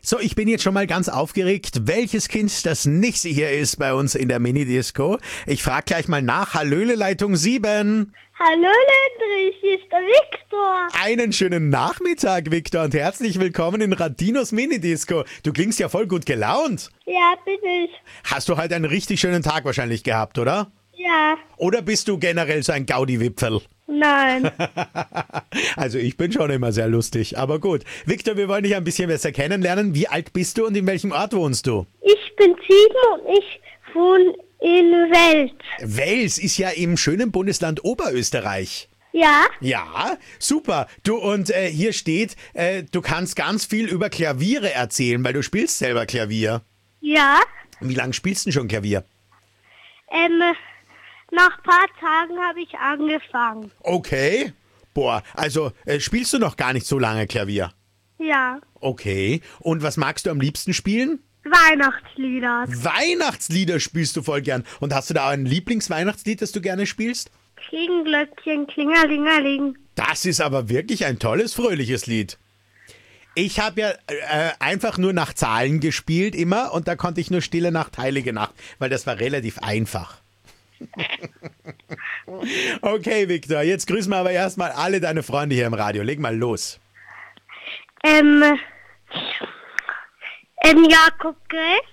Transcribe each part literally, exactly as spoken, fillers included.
So, ich bin jetzt schon mal ganz aufgeregt, welches Kind das nächste hier ist bei uns in der Minidisco. Ich frage gleich mal nach. Hallöle, Leitung sieben. Hallo Lendrich, hier ist der Viktor. Einen schönen Nachmittag, Viktor, und herzlich willkommen in Radinos Minidisco. Du klingst ja voll gut gelaunt. Ja, bin ich. Hast du halt einen richtig schönen Tag wahrscheinlich gehabt, oder? Ja. Oder bist du generell so ein Gaudi-Wipfel? Nein. Also ich bin schon immer sehr lustig, aber gut. Viktor, wir wollen dich ein bisschen besser kennenlernen. Wie alt bist du und in welchem Ort wohnst du? Ich bin sieben und ich wohne in Wels. Wels ist ja im schönen Bundesland Oberösterreich. Ja? Ja, super. Du, und äh, hier steht, äh, du kannst ganz viel über Klaviere erzählen, weil du spielst selber Klavier. Ja. Wie lange spielst du denn schon Klavier? Ähm, nach ein paar Tagen habe ich angefangen. Okay. Boah, also äh, spielst du noch gar nicht so lange Klavier? Ja. Okay. Und was magst du am liebsten spielen? Weihnachtslieder. Weihnachtslieder spielst du voll gern. Und hast du da auch ein Lieblingsweihnachtslied, das du gerne spielst? Klingenglöckchen, klingerlingerling. Das ist aber wirklich ein tolles, fröhliches Lied. Ich habe ja äh, einfach nur nach Zahlen gespielt immer und da konnte ich nur Stille Nacht, Heilige Nacht, weil das war relativ einfach. Okay, Viktor, jetzt grüßen wir aber erstmal alle deine Freunde hier im Radio. Leg mal los. Ähm, ähm Jakob Gress,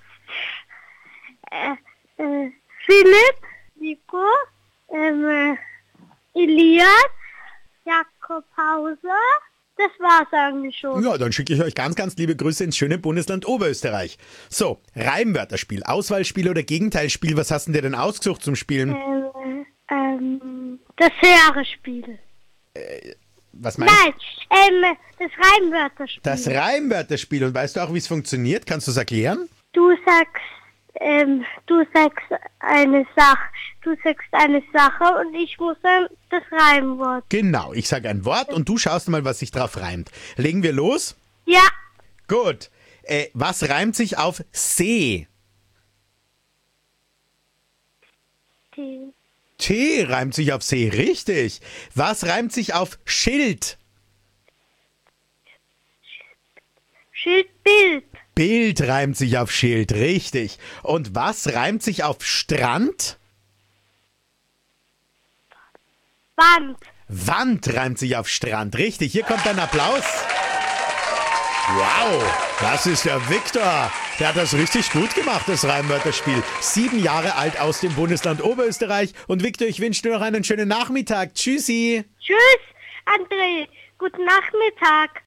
äh, äh, Philipp, Nico, ähm, äh, Elias, Jakob Hauser. Das war's eigentlich schon. Ja, dann schicke ich euch ganz, ganz liebe Grüße ins schöne Bundesland Oberösterreich. So, Reimwörterspiel, Auswahlspiel oder Gegenteilspiel, was hast du dir denn ausgesucht zum Spielen? Ähm, ähm, das höhere Spiel. Was meinst du? Nein, ähm, das Reimwörterspiel. Das Reimwörterspiel. Und weißt du auch, wie es funktioniert? Kannst du es erklären? Du sagst, ähm, du sagst eine Sache, du sagst eine Sache und ich muss dann das Reimwort. Genau, ich sage ein Wort und du schaust mal, was sich drauf reimt. Legen wir los? Ja. Gut. Äh, was reimt sich auf See? T. T reimt sich auf See, richtig. Was reimt sich auf Schild? Schildbild. Bild reimt sich auf Schild, richtig. Und was reimt sich auf Strand? Wand. Wand reimt sich auf Strand, richtig. Hier kommt ein Applaus. Wow, das ist der Viktor. Der hat das richtig gut gemacht, das Reimwörterspiel. Sieben Jahre alt aus dem Bundesland Oberösterreich. Und Viktor, ich wünsche dir noch einen schönen Nachmittag. Tschüssi. Tschüss, André. Guten Nachmittag.